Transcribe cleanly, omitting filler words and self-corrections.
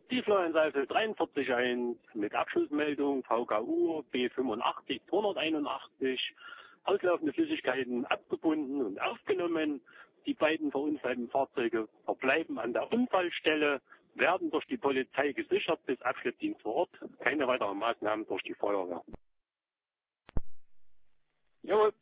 Tieflauansalze 43.1 mit Abschussmeldung VKU B85 281, auslaufende Flüssigkeiten abgebunden und aufgenommen. Die beiden verunfallten Fahrzeuge verbleiben an der Unfallstelle, werden durch die Polizei gesichert bis Abschleppdienst vor Ort. Keine weiteren Maßnahmen durch die Feuerwehr. Jawohl.